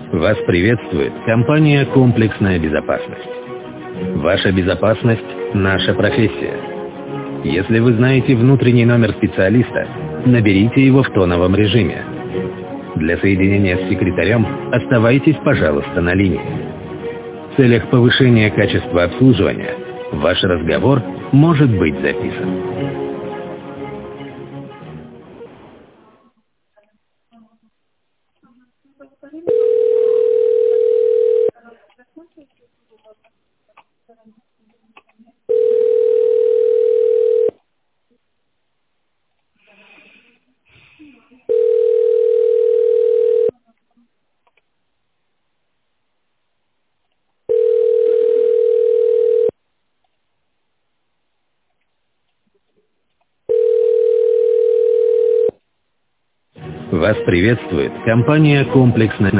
Вас приветствует компания «Комплексная безопасность». Ваша безопасность – наша профессия. Если вы знаете внутренний номер специалиста, наберите его в тоновом режиме. Для соединения с секретарем оставайтесь, пожалуйста, на линии. В целях повышения качества обслуживания ваш разговор может быть записан. Вас приветствует компания «Комплексная».